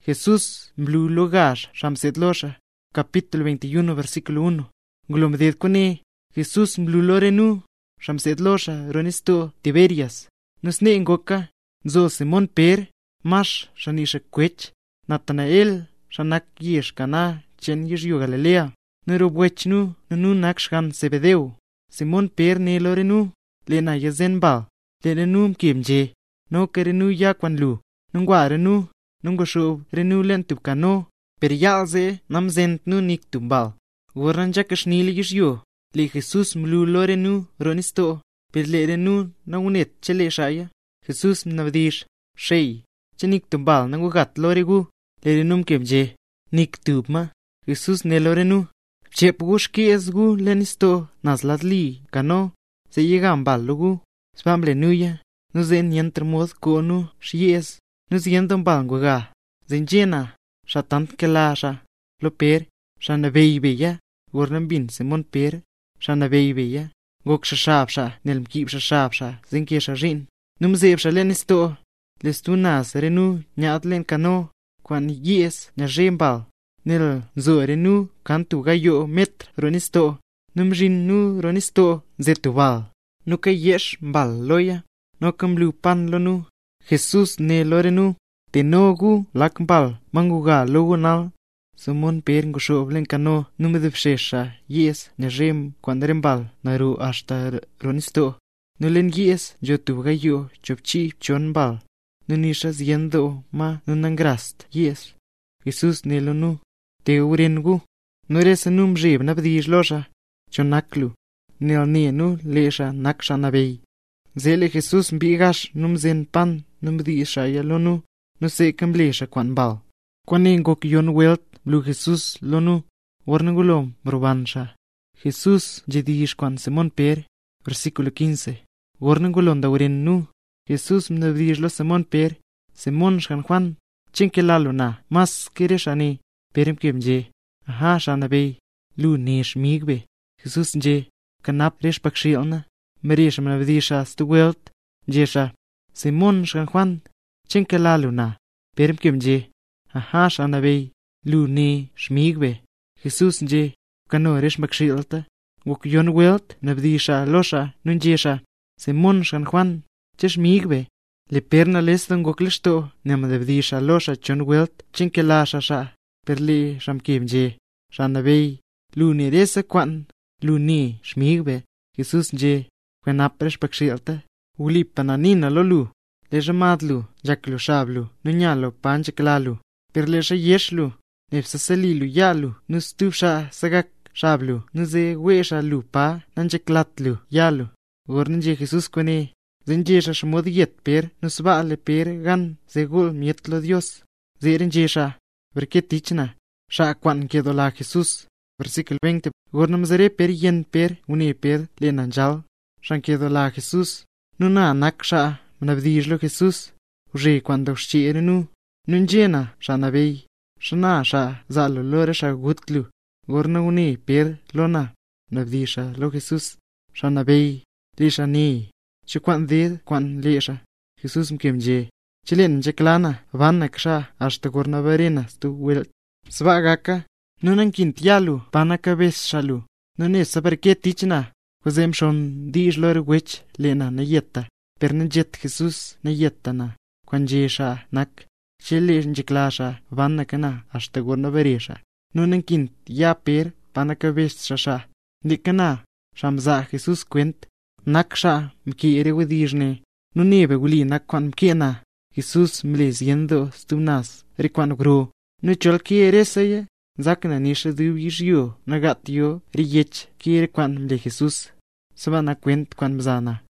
Jesús mlu logash shamsetlosha. Capítulo 21 versículo 1. Glomded kone. Jesús mlu lorenu shamsetlosha ronisto Tiberias. Nusne ngoka zo Simón Per mash shanisha kwech. Natanael shanak yish kana chen yishyu Galilea. Nerobwechnu nanu nakshan Zebedeo. Simón Per ne lorenu lena yazenbal. Lenenu mkimje. No kerenu yakwanlu. Nungwa renu. Nungosho renu lentubkano. Per yalze namzent nu niktumbal. Goranjakashnili yishyo. Le Jesús mlu lorenu ronisto. Per le renu nangunet chele shaya. Jesús mnavdish. Shey. Cheniktumbal nangugat loregu. Le renu mkimje. Niktubma. Jesús ne lorenu. Chepgush kiesgu lenisto nazlatli kano. Se llegambal lugu. Spamble nuya. Nuzen yentrmod konu shies. Nuzientom balnguga. Zinjena. Shatant kelasha. Lo per. Shana beibeya. Gornambin Simón Per. Shana beibeya. Gok shashabsha. Nelmkib shashabsha. Zinkesha rin. Numzebsha lenisto. Lestunas renu nyatlen kano. Kwan yes nyajembal. Nel zo renu kantu gayo met ronisto. Numjin nu ronisto zetubal. Nuka yesh mbal loya. Nokam lu pan lonu. Jesús ne lorenu. Tenogu lakmbal manguga logunal. Simón Per ngusho kano numedipshesha yes nyarem kwandarembal naru hasta ronisto. Nulen yes yotu gayo chopchi chonbal. Nunisha ziendo ma nunangrast yes. Jesús ne lonu. Teurengu. Nuresenum jeb nabdish losha. Chonaklu. Nel nienu lesha nakshanabey. Zele Jesús mbigash numzen pan numdisha yalonu. No se camblesha kwan bal. Kwan engok yon welt blu Jesús lonu. Warnangulom mrubansha. Jesús jedish kwan Simón Per. Versículo 15. Warnangulom dauren nu. Jesús mnabdish lo Simón Per. Simón shan Juan. Chinkelalo na. Mas kireshani. Perim kimje. Aha shanabey. Lu nesh migbe. Jesús nje. Kanap resh pakshilna. Meresh mnabdisha stu welt. Jesha. Simón shan Juan. Chinkelalo na. Perim kimje. Aha shanabey. Lu ne shmigbe. Jesús nje. Kano resh pakshilta. Gok yon welt. Nabdisha losha. Nunjesha. Simón shan Juan. Cheshmigbe. Le perna lestan gok listo. Namadabdisha losha chon welt. Chinkelasha sha. Perli shamkimje. Shanabey. Lu ne resa kwan. Lu ne shmigbe. Jesús nje. Kwanap resh pakshilta. Ulip pananina lolu. Le jamadlu. Jaklu shablu. Nunyalo panchaklalu. Perlesha yeshlu. Nefsasalilu yalu. Nustufsha sagak shablu. Nuze wesha lu pa. Nanchaklatlu yalu. Gornje Jesús kone. Zinjesha shmodiyet per. Nusbaale per gan. Zegul mietlo Dios. Zerenjesha. Verketichna. Sha kwan kedola Jesús. Versículo 20. Gornamzare per yen per. Une per lenanjal. Shan kedola Jesús. Nuna naksha. Mnabdijlo Jesús. Uje cuando shirenu. Nunjena shanabey. Shana sha zalo lore sha gutlu. Gorna une per lona. Mnabdisha lo Jesús. Shanabey. Lisha ni. Chukwan did kwan lesha. Jesús mkemje. Chilen jeklana. Vanaksha hasta gorna varena stu welt. Svagaka. Nunan kintialu. Panaka ves shalu. Nune saberke tichna. Kozem shon dish lore wech lena na yetta. Pernajet Jesús na yettana. Kwanjesha nak. Chile njiklasha vanakana hasta gorna varesha. Nunan kint ya per panaka ves shasha. Nikana. Shamza Jesús kwent. Naksha mki erewedijne. Nunebe guli nakwan mkena. Jesús mles yendo stunas. Rikwan gro. Nuchol kieresaya. Zakna nisha duwishyo. Nagatyo. Riyech kierkwan mle Jesús. Sabana kwent kwan mzana.